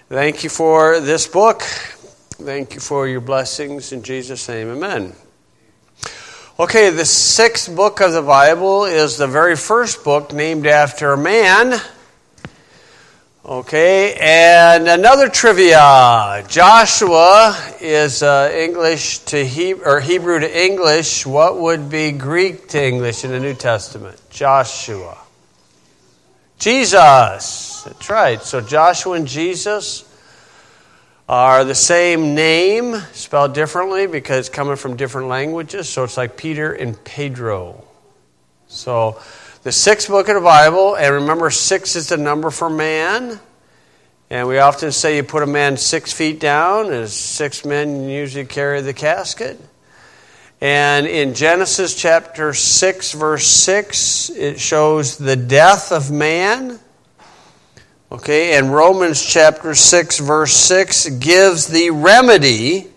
Thank you for this book. Thank you for your blessings. In Jesus' name, amen. Okay, the sixth book of the Bible is the very first book named after a man. Okay, and another trivia. Joshua is English to Hebrew to English. What would be Greek to English in the New Testament? Joshua. Jesus. That's right. So Joshua and Jesus are the same name, spelled differently because it's coming from different languages. So it's like Peter and Pedro. So the sixth book of the Bible, and remember 6 is the number for man. And we often say you put a man 6 feet down, as 6 men usually carry the casket. And in Genesis chapter 6, verse 6, it shows the death of man. Okay, and Romans chapter 6, verse 6 gives the remedy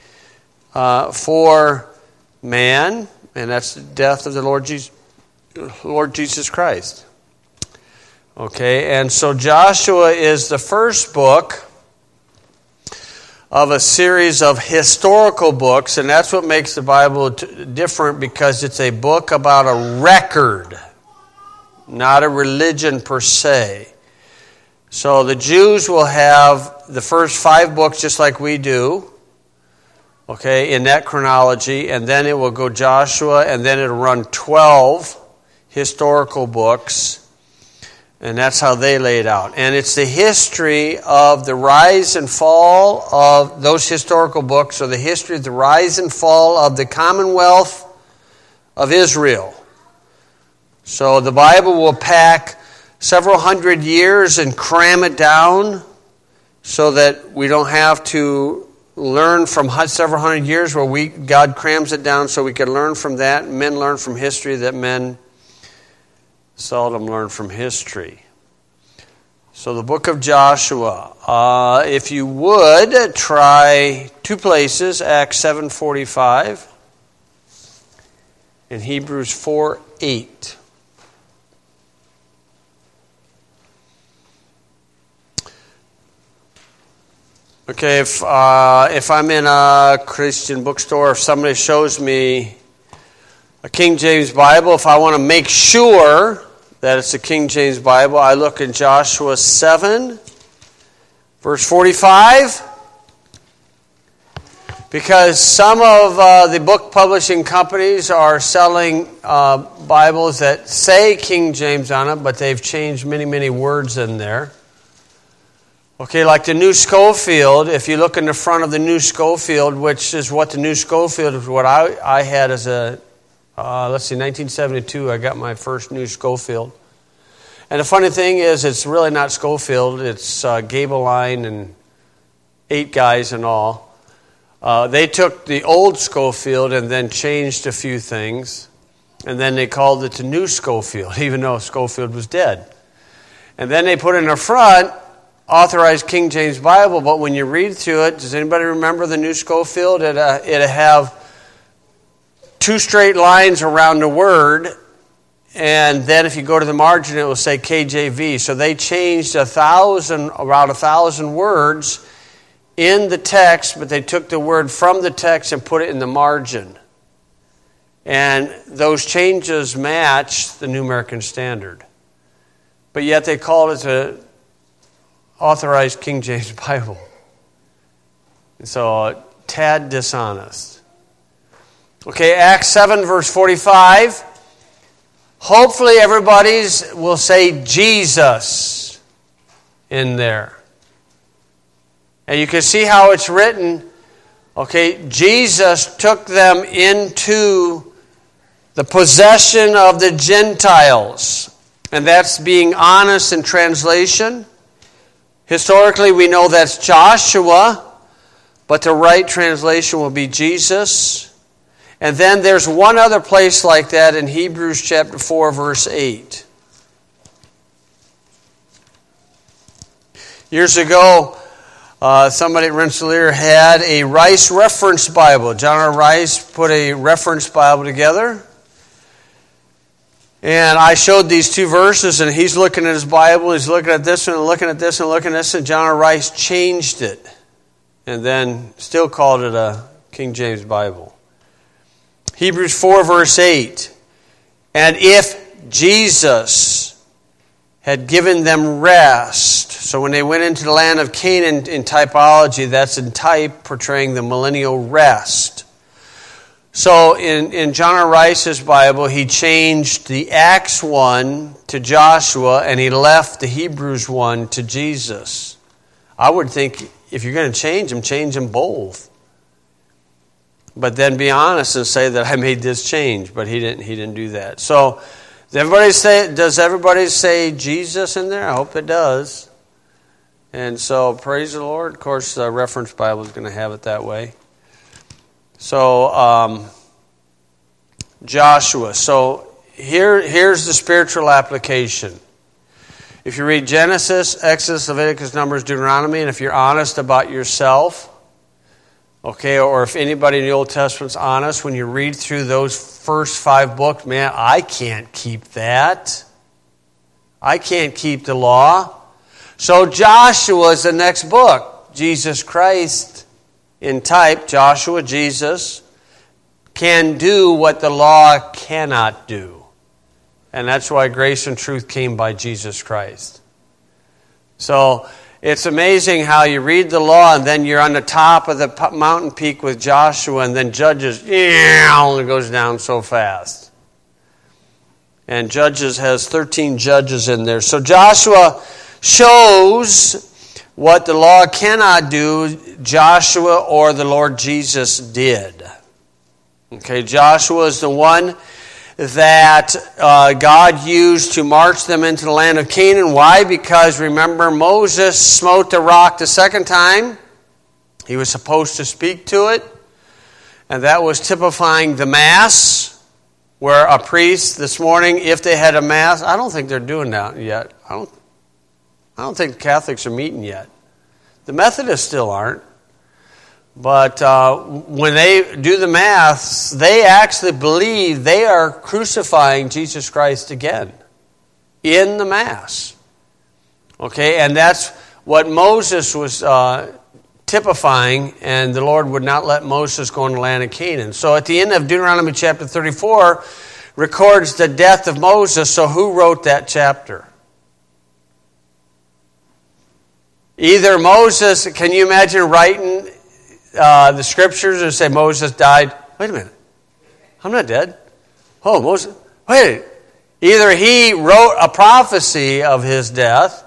for man, and that's the death of the Lord Jesus Christ. Okay, and so Joshua is the first book of a series of historical books, and that's what makes the Bible different, because it's a book about a record, not a religion per se. So the Jews will have the first 5 books just like we do, okay, in that chronology, and then it will go Joshua, and then it'll run 12 historical books. And that's how they lay it out. And it's the history of the rise and fall of those historical books, or the history of the rise and fall of the Commonwealth of Israel. So the Bible will pack several hundred years and cram it down so that we don't have to learn from several hundred years where God crams it down so we can learn from that. Men learn from history that men seldom learn from history. So the book of Joshua, if you would, try 2 places, Acts 7:45 and Hebrews 4:8. Okay, if I'm in a Christian bookstore, if somebody shows me a King James Bible, if I want to make sure that it's a King James Bible, I look in Joshua 7, verse 45. Because some of the book publishing companies are selling Bibles that say King James on it, but they've changed many, many words in there. Okay, like the New Schofield, if you look in the front of the New Schofield, which is what the New Schofield is, what I had as a 1972, I got my first New Schofield. And the funny thing is, it's really not Schofield. It's Gabeline and 8 guys and all. They took the old Schofield and then changed a few things. And then they called it the New Schofield, even though Schofield was dead. And then they put in the front, Authorized King James Bible. But when you read through it, does anybody remember the New Schofield? It'll have 2 straight lines around the word, and then if you go to the margin, it will say KJV. So they changed around 1,000 words in the text, but they took the word from the text and put it in the margin. And those changes match the New American Standard. But yet they called it the Authorized King James Bible. So, tad dishonest. Okay, Acts 7, verse 45. Hopefully everybody will say Jesus in there. And you can see how it's written. Okay, Jesus took them into the possession of the Gentiles. And that's being honest in translation. Historically, we know that's Joshua, but the right translation will be Jesus. And then there's one other place like that in Hebrews chapter 4, verse 8. Years ago, somebody at Rensselaer had a Rice Reference Bible. John R. Rice put a reference Bible together. And I showed these two verses, and he's looking at his Bible, he's looking at this one, and looking at this, and looking at this, and John R. Rice changed it, and then still called it a King James Bible. Hebrews 4, verse 8. And if Jesus had given them rest, so when they went into the land of Canaan in typology, that's in type portraying the millennial rest. So in John R. Rice's Bible, he changed the Acts 1 to Joshua, and he left the Hebrews 1 to Jesus. I would think if you're going to change them both. But then be honest and say that I made this change, but he didn't do that. So does everybody say Jesus in there? I hope it does. And so praise the Lord. Of course, the Reference Bible is going to have it that way. So, Joshua. So, here's the spiritual application. If you read Genesis, Exodus, Leviticus, Numbers, Deuteronomy, and if you're honest about yourself, okay, or if anybody in the Old Testament's honest, when you read through those first 5 books, man, I can't keep that. I can't keep the law. So, Joshua is the next book. Jesus Christ, in type, Joshua, Jesus, can do what the law cannot do. And that's why grace and truth came by Jesus Christ. So it's amazing how you read the law and then you're on the top of the mountain peak with Joshua, and then Judges, only goes down so fast. And Judges has 13 judges in there. So Joshua shows what the law cannot do, Joshua or the Lord Jesus did. Okay, Joshua is the one that God used to march them into the land of Canaan. Why? Because remember, Moses smote the rock the second time. He was supposed to speak to it. And that was typifying the Mass, where a priest this morning, if they had a Mass, I don't think they're doing that yet. I don't think the Catholics are meeting yet. The Methodists still aren't. But when they do the Mass, they actually believe they are crucifying Jesus Christ again in the Mass. Okay, and that's what Moses was typifying, and the Lord would not let Moses go in the land of Canaan. So at the end of Deuteronomy chapter 34 records the death of Moses. So who wrote that chapter? Either Moses, can you imagine writing the scriptures and say Moses died? Wait a minute. I'm not dead. Oh, Moses. Wait. Either he wrote a prophecy of his death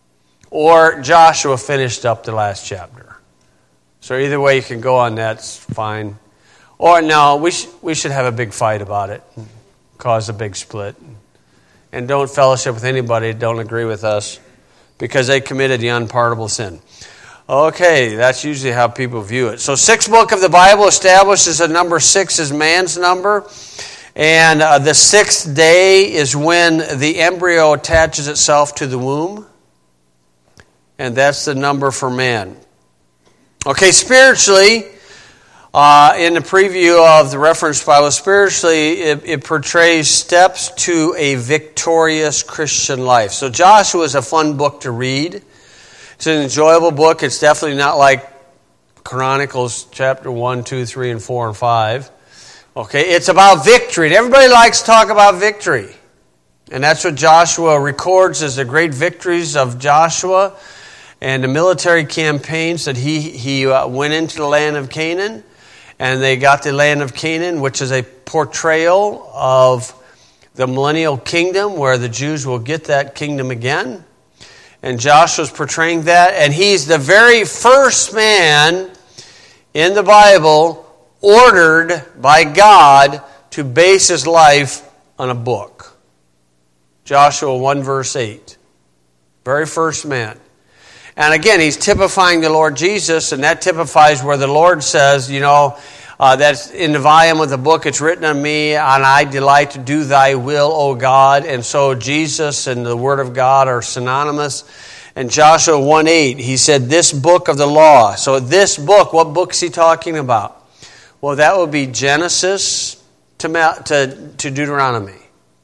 or Joshua finished up the last chapter. So either way you can go on that, it's fine. Or no, we should have a big fight about it. Cause a big split. And don't fellowship with anybody that don't agree with us, because they committed the unpardonable sin. Okay, that's usually how people view it. So 6th book of the Bible establishes that number 6 is man's number. And the 6th day is when the embryo attaches itself to the womb. And that's the number for man. Okay, spiritually, in the preview of the Reference Bible, spiritually it portrays steps to a victorious Christian life. So Joshua is a fun book to read. It's an enjoyable book. It's definitely not like Chronicles chapter 1, 2, 3, and 4, and 5. Okay, it's about victory. And everybody likes to talk about victory. And that's what Joshua records as the great victories of Joshua and the military campaigns that he went into the land of Canaan. And they got the land of Canaan, which is a portrayal of the millennial kingdom, where the Jews will get that kingdom again. And Joshua's portraying that. And he's the very first man in the Bible ordered by God to base his life on a book. Joshua 1 verse 8. Very first man. And again, he's typifying the Lord Jesus, and that typifies where the Lord says, that's in the volume of the book, it's written of me, and I delight to do thy will, O God. And so Jesus and the Word of God are synonymous. And Joshua 1:8, he said, this book of the law. So this book, what book is he talking about? Well, that would be Genesis to Deuteronomy.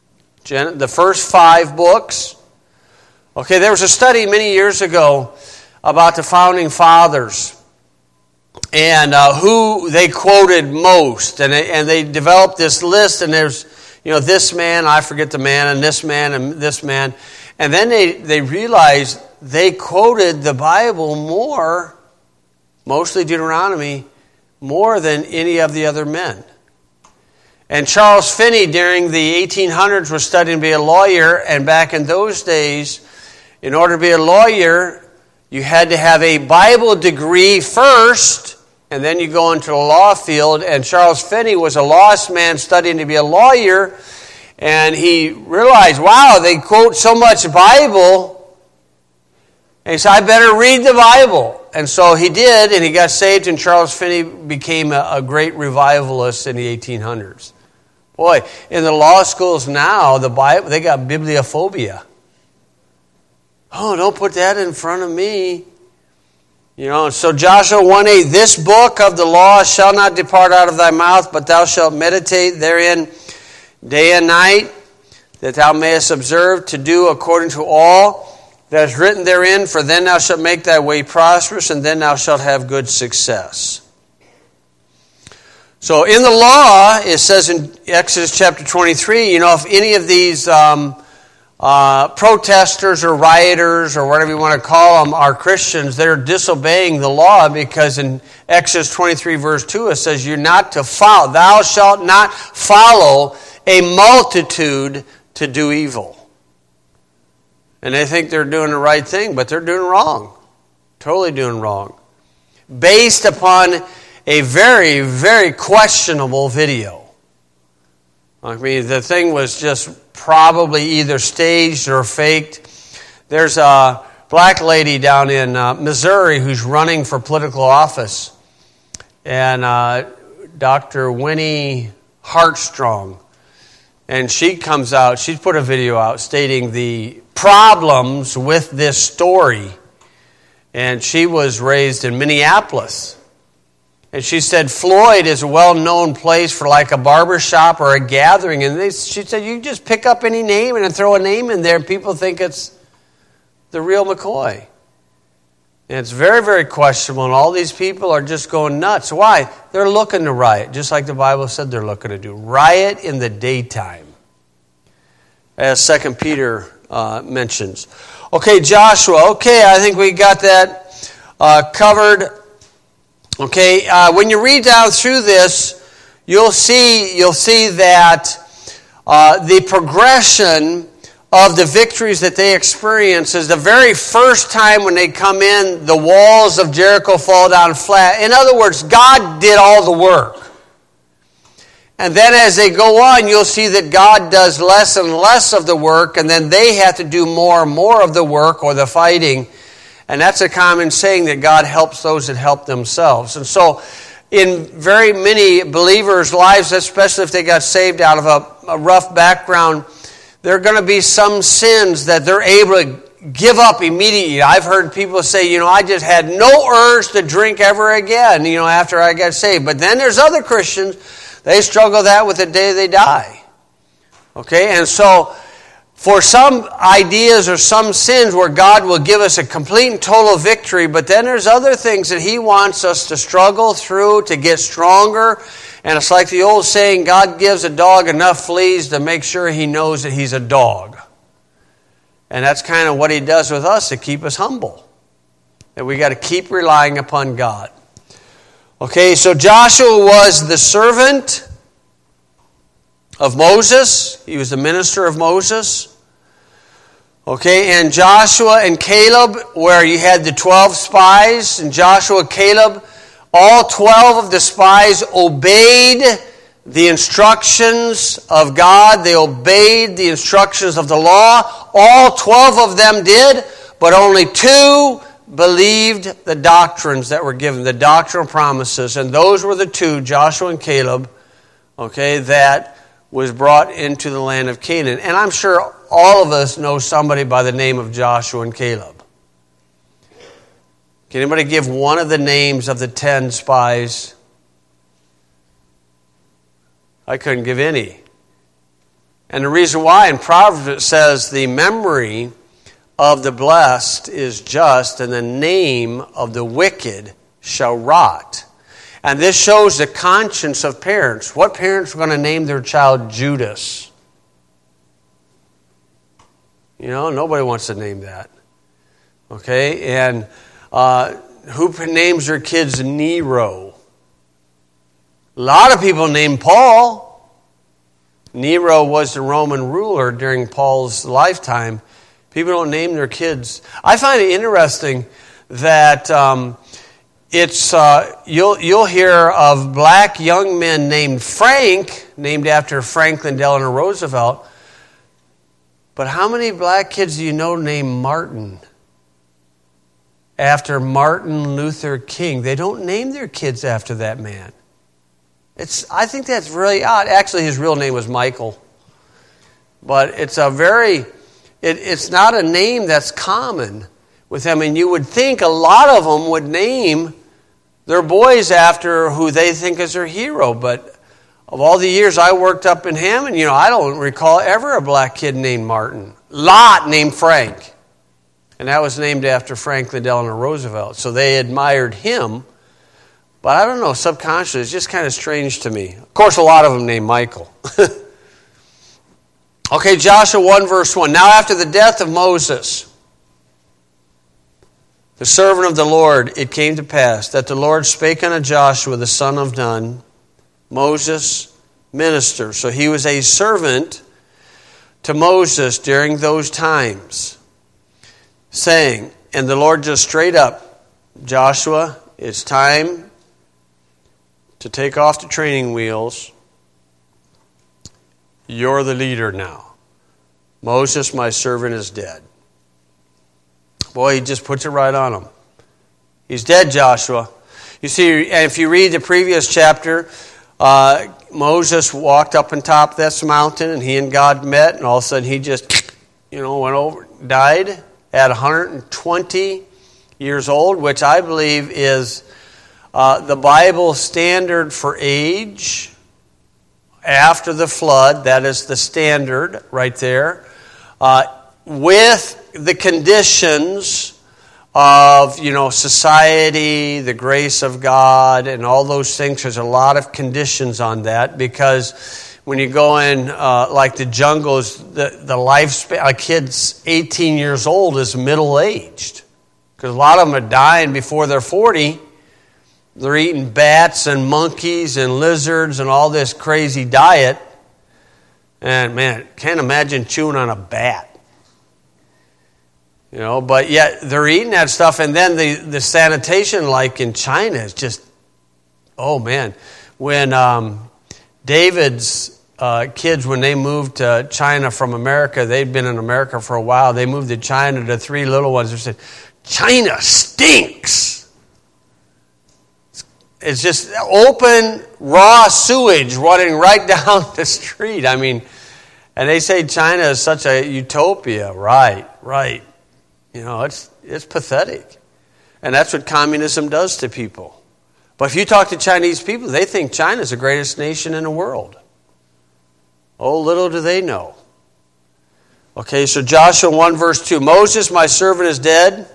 The first 5 books. Okay, there was a study many years ago about the founding fathers and who they quoted most. And they developed this list, and there's, this man, I forget the man, and this man, and this man. And then they realized they quoted the Bible more, mostly Deuteronomy, more than any of the other men. And Charles Finney, during the 1800s, was studying to be a lawyer, and back in those days, in order to be a lawyer, you had to have a Bible degree first, and then you go into the law field. And Charles Finney was a lost man studying to be a lawyer, and he realized, wow, they quote so much Bible, and he said, I better read the Bible. And so he did, and he got saved, and Charles Finney became a great revivalist in the 1800s. Boy, in the law schools now, the Bible, they got bibliophobia. Oh, don't put that in front of me. So Joshua 1:8, this book of the law shall not depart out of thy mouth, but thou shalt meditate therein day and night, that thou mayest observe to do according to all that is written therein, for then thou shalt make thy way prosperous, and then thou shalt have good success. So in the law, it says in Exodus chapter 23, if any of these protesters or rioters or whatever you want to call them are Christians, they're disobeying the law, because in Exodus 23 verse 2 it says, you're not to follow, thou shalt not follow a multitude to do evil. And they think they're doing the right thing, but they're doing wrong. Totally doing wrong. Based upon a very, very questionable video. I mean, the thing was just probably either staged or faked. There's a black lady down in Missouri who's running for political office. And Dr. Winnie Hartstrong. And she comes out, she's put a video out stating the problems with this story. And she was raised in Minneapolis. And she said Floyd is a well-known place for like a barber shop or a gathering. And she said you just pick up any name and then throw a name in there and people think it's the real McCoy. And it's very, very questionable. And all these people are just going nuts. Why? They're looking to riot, just like the Bible said they're looking to do. Riot in the daytime, as 2 Peter mentions. Okay, Joshua. Okay, I think we got that covered. Okay, when you read down through this, you'll see that the progression of the victories that they experience is the very first time when they come in, the walls of Jericho fall down flat. In other words, God did all the work. And then as they go on, you'll see that God does less and less of the work, and then they have to do more and more of the work or the fighting. And that's a common saying that God helps those that help themselves. And so in very many believers' lives, especially if they got saved out of a rough background, there are going to be some sins that they're able to give up immediately. I've heard people say, I just had no urge to drink ever again, after I got saved. But then there's other Christians, they struggle that with the day they die. Okay, and so for some ideas or some sins where God will give us a complete and total victory, but then there's other things that He wants us to struggle through to get stronger. And it's like the old saying, God gives a dog enough fleas to make sure he knows that he's a dog. And that's kind of what He does with us to keep us humble. That we got to keep relying upon God. Okay, so Joshua was the servant of Moses. He was the minister of Moses. Okay, and Joshua and Caleb, where you had the 12 spies, and Joshua and Caleb, all 12 of the spies obeyed the instructions of God. They obeyed the instructions of the law. All 12 of them did, but only 2 believed the doctrines that were given, the doctrinal promises. And those were the 2, Joshua and Caleb, okay, that was brought into the land of Canaan. And I'm sure all of us know somebody by the name of Joshua and Caleb. Can anybody give one of the names of the 10 spies? I couldn't give any. And the reason why in Proverbs it says the memory of the blessed is just, and the name of the wicked shall rot. And this shows the conscience of parents. What parents are going to name their child Judas? You know, nobody wants to name that. Okay, and who names their kids Nero? A lot of people name Paul. Nero was the Roman ruler during Paul's lifetime. People don't name their kids. I find it interesting that you'll hear of black young men named Frank, named after Franklin Delano Roosevelt. But how many black kids do you know named Martin? After Martin Luther King. They don't name their kids after that man. I think that's really odd. Actually, his real name was Michael. But it's it's not a name that's common with them. And you would think a lot of them would name their boys after who they think is their hero. But of all the years I worked up in Hammond, I don't recall ever a black kid named Martin. Lot named Frank. And that was named after Franklin Delano Roosevelt. So they admired him. But I don't know, subconsciously, it's just kind of strange to me. Of course, a lot of them named Michael. Okay, Joshua 1 verse 1. Now after the death of Moses, the servant of the Lord, it came to pass that the Lord spake unto Joshua, the son of Nun, Moses' minister. So he was a servant to Moses during those times, saying, and the Lord just straight up, Joshua, it's time to take off the training wheels. You're the leader now. Moses, my servant, is dead. Boy, he just puts it right on him. He's dead, Joshua. You see, and if you read the previous chapter, Moses walked up on top of this mountain, and he and God met, and all of a sudden he just, went over, died at 120 years old, which I believe is the Bible standard for age after the flood. That is the standard right there. With the conditions of, society, the grace of God, and all those things. There's a lot of conditions on that, because when you go in, like the jungles, the lifespan, a kid's 18 years old is middle-aged. Because a lot of them are dying before they're 40. They're eating bats and monkeys and lizards and all this crazy diet. And man, can't imagine chewing on a bat. But yet they're eating that stuff. And then the sanitation, like in China, is just, oh man. When David's kids, when they moved to China from America, they'd been in America for a while. They moved to China. The three little ones who said, China stinks. It's just open, raw sewage running right down the street. I mean, and they say China is such a utopia. Right. It's pathetic. And that's what communism does to people. But if you talk to Chinese people, they think China is the greatest nation in the world. Oh, little do they know. Okay, so Joshua 1 verse 2. Moses, my servant, is dead.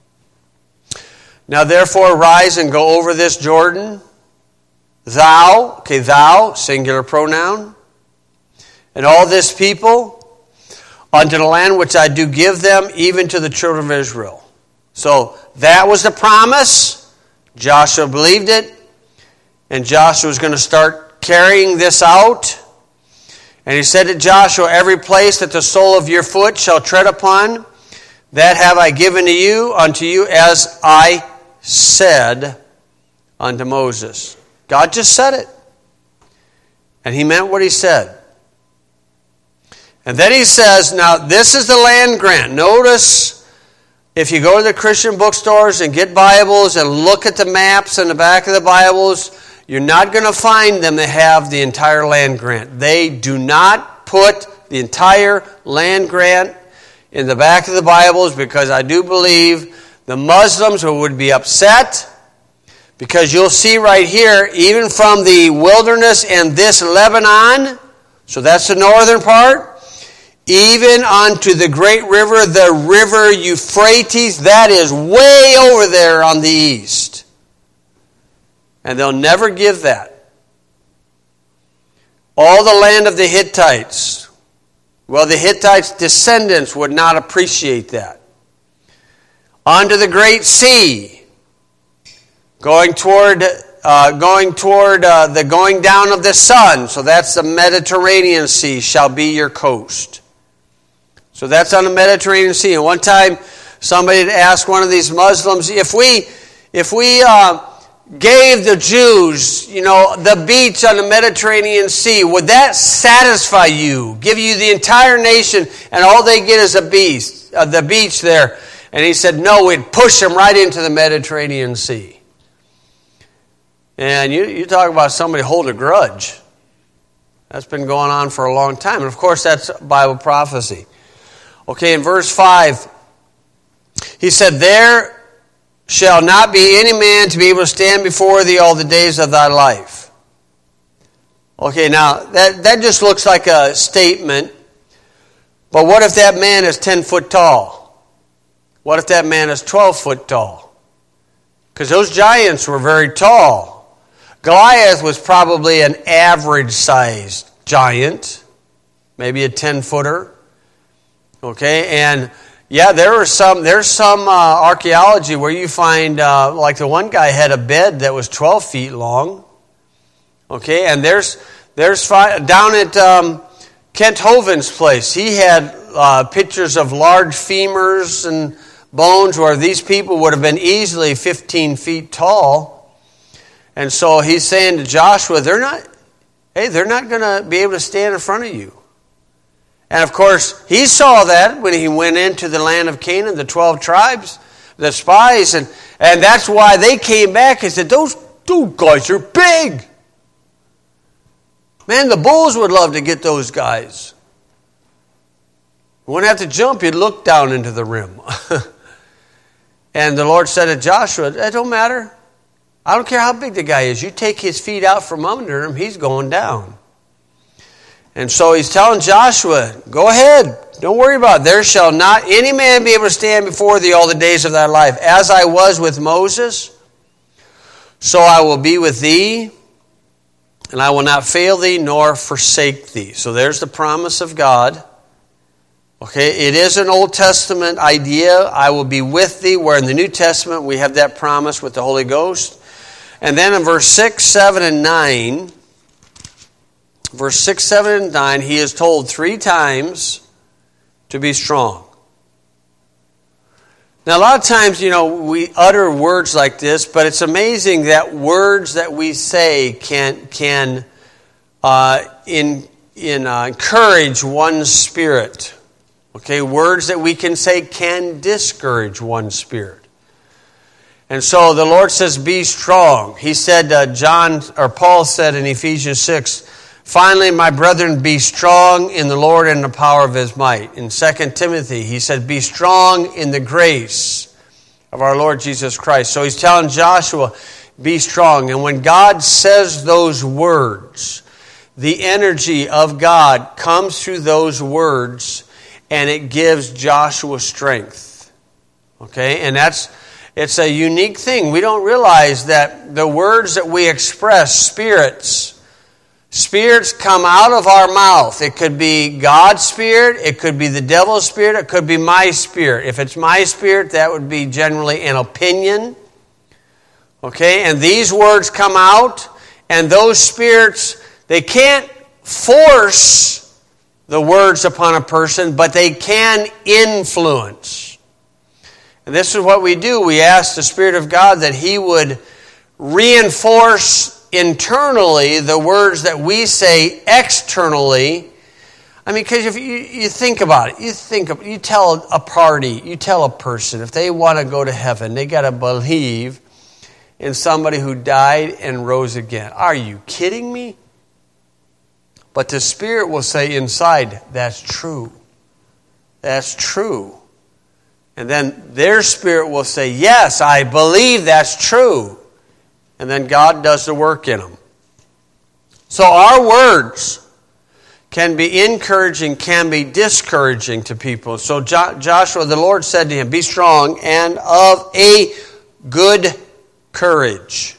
Now therefore arise and go over this Jordan, thou, singular pronoun, and all this people, unto the land which I do give them, even to the children of Israel. So that was the promise. Joshua believed it, and Joshua was going to start carrying this out. And he said to Joshua, every place that the sole of your foot shall tread upon, that have I given to you, unto you, as I said unto Moses. God just said it. And he meant what he said. And then he says, now this is the land grant. Notice, if you go to the Christian bookstores and get Bibles and look at the maps in the back of the Bibles, you're not going to find them that have the entire land grant. They do not put the entire land grant in the back of the Bibles, because I do believe the Muslims would be upset, because you'll see right here, even from the wilderness and this Lebanon, So that's the northern part. Even unto the great river, the river Euphrates, that is way over there on the east. And they'll never give that. All the land of the Hittites. Well, the Hittites' descendants would not appreciate that. Onto the great sea, going toward the going down of the sun. So that's the Mediterranean Sea shall be your coast. So that's on the Mediterranean Sea. And one time, somebody had asked one of these Muslims, if we gave the Jews, the beach on the Mediterranean Sea, would that satisfy you? Give you the entire nation, and all they get is the beach there. And he said, no, we'd push them right into the Mediterranean Sea. And you talk about somebody holding a grudge. That's been going on for a long time. And of course, that's Bible prophecy. Okay, in verse 5, he said, there shall not be any man to be able to stand before thee all the days of thy life. Okay, now, that just looks like a statement. But what if that man is 10 foot tall? What if that man is 12 foot tall? Because those giants were very tall. Goliath was probably an average-sized giant, maybe a 10-footer. Okay, and yeah, there's some archaeology where you find, like the one guy had a bed that was 12 feet long. Okay, and there's down at Kent Hovind's place, he had pictures of large femurs and bones where these people would have been easily 15 feet tall. And so he's saying to Joshua, they're not going to be able to stand in front of you. And of course, he saw that when he went into the land of Canaan, the 12 tribes, the spies, and that's why they came back and said, those guys are big. Man, the bulls would love to get those guys. You wouldn't have to jump, you'd look down into the rim. And the Lord said to Joshua, that don't matter. I don't care how big the guy is. You take his feet out from under him, he's going down. And so he's telling Joshua, go ahead. Don't worry about it. There shall not any man be able to stand before thee all the days of thy life. As I was with Moses, so I will be with thee, and I will not fail thee nor forsake thee. So there's the promise of God. Okay, it is an Old Testament idea. I will be with thee, where in the New Testament we have that promise with the Holy Ghost. And then in verse 6, 7, and 9, verse 6, 7, and 9, he is told 3 times to be strong. Now, a lot of times, we utter words like this, but it's amazing that words that we say can encourage one's spirit. Okay, words that we can say can discourage one's spirit. And so the Lord says, be strong. He said, Paul said in Ephesians 6, finally, my brethren, be strong in the Lord and the power of his might. In 2 Timothy, he said, be strong in the grace of our Lord Jesus Christ. So he's telling Joshua, be strong. And when God says those words, the energy of God comes through those words, and it gives Joshua strength. Okay? And it's a unique thing. We don't realize that the words that we express, spirits come out of our mouth. It could be God's spirit, it could be the devil's spirit, it could be my spirit. If it's my spirit, that would be generally an opinion. Okay? And these words come out, and those spirits, they can't force the words upon a person, but they can influence. And this is what we do. We ask the Spirit of God that he would reinforce internally the words that we say externally. I mean, because if you think about it, you tell a party, you tell a person, if they want to go to heaven, they got to believe in somebody who died and rose again. Are you kidding me? But the Spirit will say inside, that's true. That's true. And then their spirit will say, yes, I believe that's true. And then God does the work in them. So our words can be encouraging, can be discouraging to people. So Joshua, the Lord said to him, be strong and of a good courage.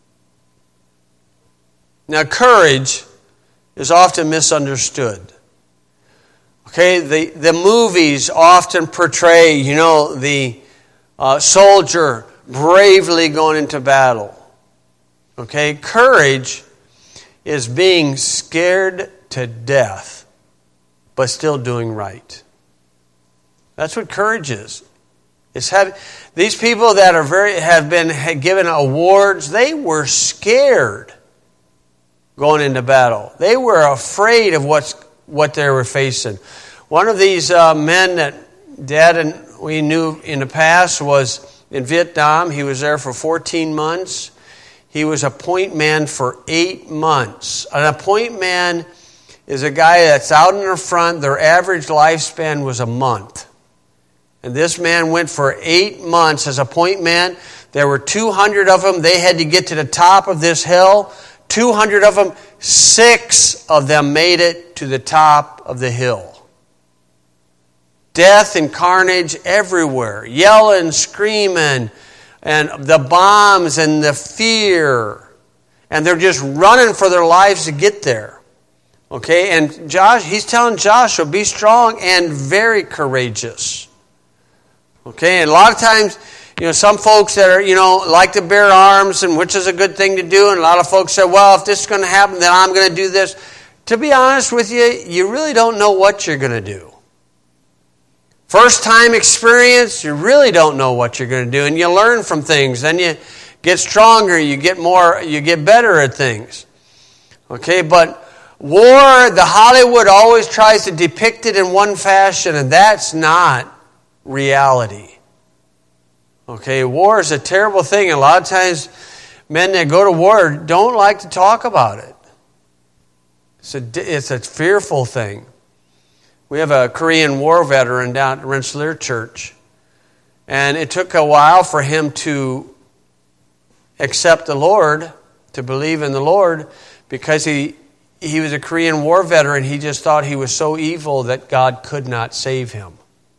Now, courage is often misunderstood. Okay, the movies often portray, the soldier bravely going into battle. Okay, courage is being scared to death, but still doing right. That's what courage is. These people that have been given awards, they were scared going into battle. They were afraid of what they were facing. One of these men that Dad and we knew in the past was in Vietnam. He was there for 14 months. He was a point man for 8 months. An appoint man is a guy that's out in the front. Their average lifespan was a month. And this man went for 8 months as a point man. There were 200 of them. They had to get to the top of this hill. 200 of them, 6 of them made it to the top of the hill. Death and carnage everywhere. Yelling, screaming, and the bombs and the fear. And they're just running for their lives to get there. Okay, and he's telling Joshua, be strong and very courageous. Okay, and a lot of times, some folks that are, like to bear arms, and which is a good thing to do, and a lot of folks say, well, if this is going to happen, then I'm going to do this. To be honest with you, you really don't know what you're going to do. First time experience, you really don't know what you're going to do, and you learn from things. Then you get stronger, you get better at things. Okay, but war, the Hollywood always tries to depict it in one fashion, and that's not reality. Okay, war is a terrible thing. A lot of times, men that go to war don't like to talk about it. It's a fearful thing. We have a Korean War veteran down at Rensselaer Church, and it took a while for him to accept the Lord, to believe in the Lord, because he was a Korean War veteran. He just thought he was so evil that God could not save him.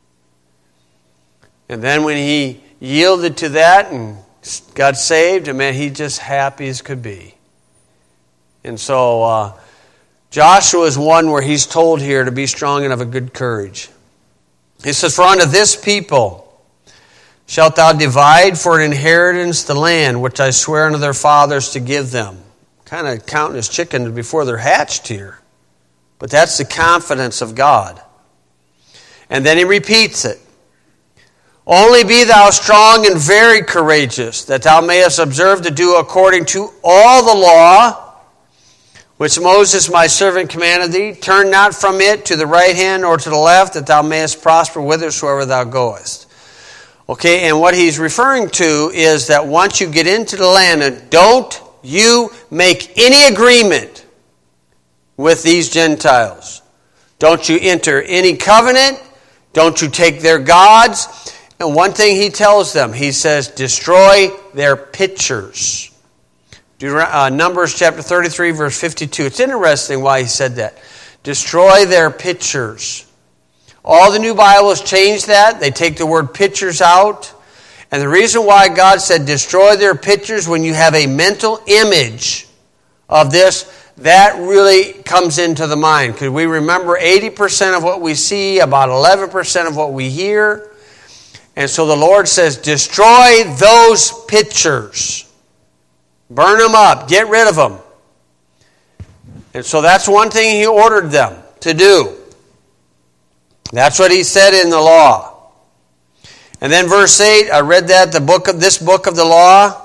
And then when he yielded to that and got saved, and man, he's just happy as could be. And so Joshua is one where he's told here to be strong and of a good courage. He says, for unto this people shalt thou divide for an inheritance the land which I swear unto their fathers to give them. Kind of counting his chickens before they're hatched here. But that's the confidence of God. And then he repeats it. Only be thou strong and very courageous, that thou mayest observe to do according to all the law which Moses my servant commanded thee. Turn not from it to the right hand or to the left, that thou mayest prosper whithersoever thou goest. Okay, and what he's referring to is that once you get into the land, and don't you make any agreement with these Gentiles. Don't you enter any covenant. Don't you take their gods. And one thing he tells them, he says, destroy their pictures. Numbers chapter 33, verse 52. It's interesting why he said that. Destroy their pictures. All the new Bibles change that. They take the word pictures out. And the reason why God said destroy their pictures, when you have a mental image of this, that really comes into the mind. Because we remember 80% of what we see, about 11% of what we hear. And so the Lord says, destroy those pictures. Burn them up. Get rid of them. And so that's one thing he ordered them to do. That's what he said in the law. And then verse 8, I read that, this book of the law.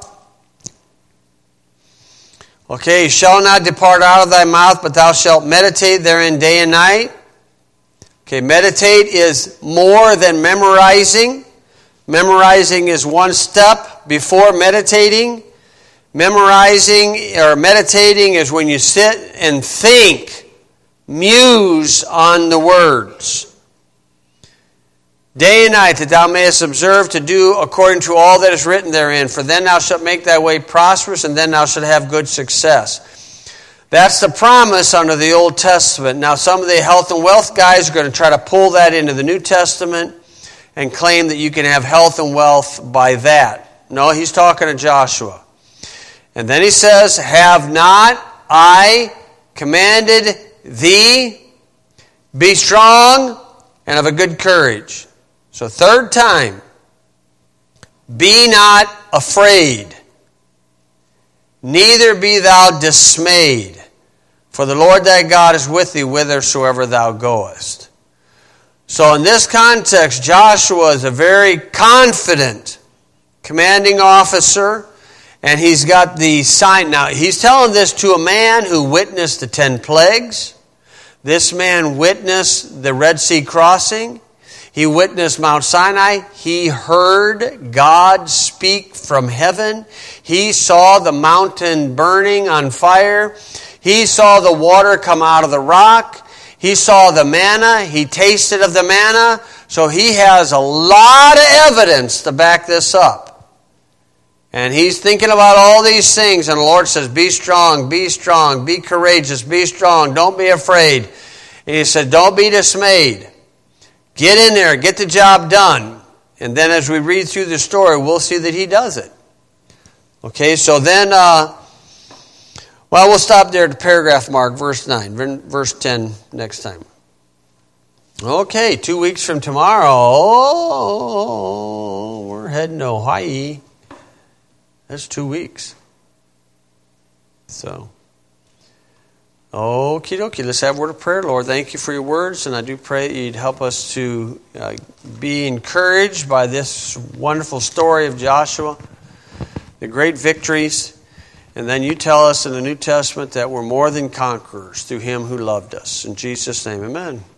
Okay, shall not depart out of thy mouth, but thou shalt meditate therein day and night. Okay, meditate is more than memorizing. Memorizing is one step before meditating. Memorizing or meditating is when you sit and think, muse on the words. Day and night, that thou mayest observe to do according to all that is written therein. For then thou shalt make thy way prosperous, and then thou shalt have good success. That's the promise under the Old Testament. Now, some of the health and wealth guys are going to try to pull that into the New Testament and claim that you can have health and wealth by that. No, he's talking to Joshua. And then he says, have not I commanded thee, be strong and of a good courage. So third time, be not afraid, neither be thou dismayed, for the Lord thy God is with thee whithersoever thou goest. So in this context, Joshua is a very confident commanding officer, and he's got the sign. Now, he's telling this to a man who witnessed the 10 plagues. This man witnessed the Red Sea crossing. He witnessed Mount Sinai. He heard God speak from heaven. He saw the mountain burning on fire. He saw the water come out of the rock. He saw the manna. He tasted of the manna. So he has a lot of evidence to back this up. And he's thinking about all these things. And the Lord says, be strong, be courageous, be strong. Don't be afraid. And he said, don't be dismayed. Get in there, get the job done. And then as we read through the story, we'll see that he does it. Okay, so then, we'll stop there at the paragraph mark, verse 9, verse 10 next time. Okay, 2 weeks from tomorrow, we're heading to Hawaii. That's 2 weeks. So, okie dokie, let's have a word of prayer. Lord, thank you for your words, and I do pray that you'd help us to be encouraged by this wonderful story of Joshua, the great victories, and then you tell us in the New Testament that we're more than conquerors through him who loved us. In Jesus' name, amen.